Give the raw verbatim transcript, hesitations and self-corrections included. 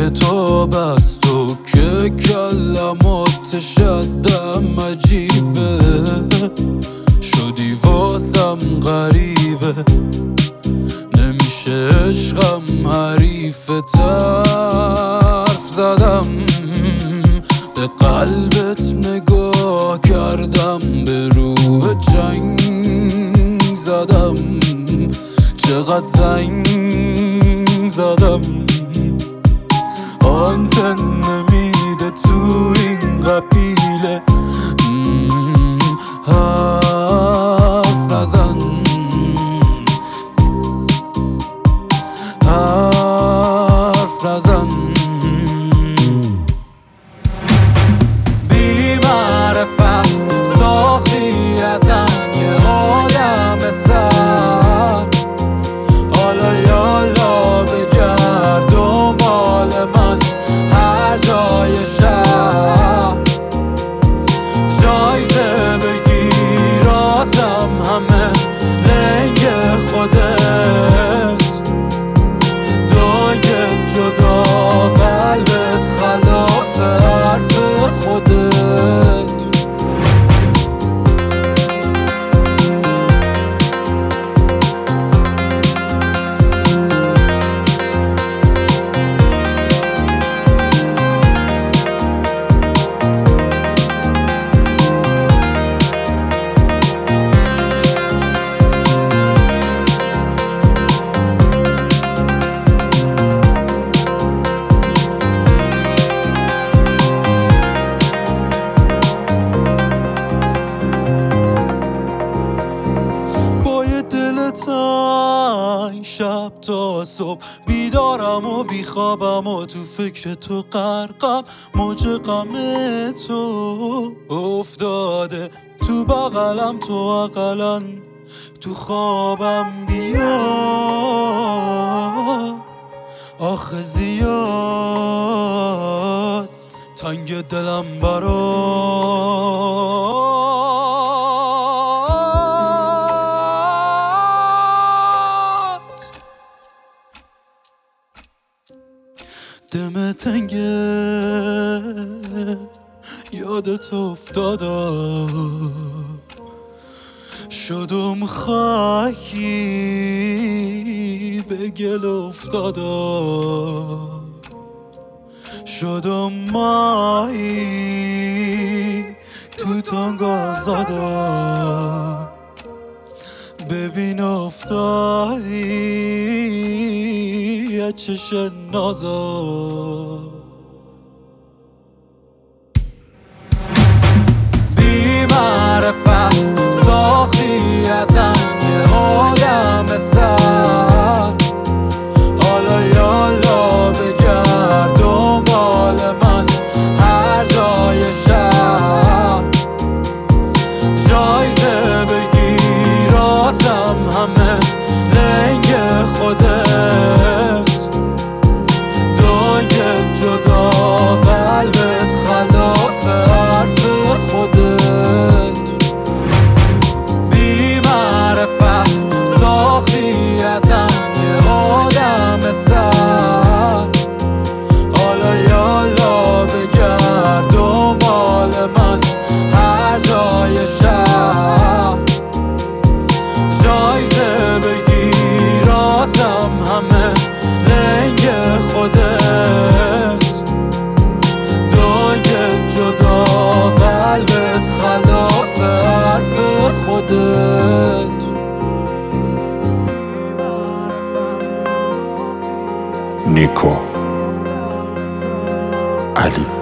تو بس تو که کلمات شدم عجیبه، شدی واسم غریبه، نمیشه عشقم حریفت، حرف زدم به قلبت نگاه کردم، به روح جنگ زدم، چقدر زنگ زدم، آنتن نمیده تو این قبیله، حرف نزن حرف نزن بی معرفت ساختی ازم یه آدم سر، حالا یالا بگرد دنبال من هر جای شهر، جایزه بگیراتم همه لنگ خودت، دنگ جدا قلبت خلاف حرف خودت. شب تا صبح بیدارم و بیخوابم و تو فکر تو غرقم، موج غم تو افتاده تو بغلم، تو اقلن تو خوابم بیا، آخه زیاد تنگ دلم برات، دم تنگه یادت افتادم، شدم خاکی به گل افتادم، شدم ماهی تو تنگ آزادم، ببین افتادی یه چش نازم، بی معرفت ساختی ازم یه آدم سر، حالا یالا بگرد دنبال من هر جای شهر، جایزه بگیراتم همه لنگ خودت، دنگ جدا قلبت خلاف حرف خودت، بی معرفت ساختی ازم یه آدم سر، حالا یالا بگرد دنبال من هر جای شهر، جایزه بگیراتم همه لنگ خودت، دنگ جدا قلبت خلاف حرف خودت. نیکو علی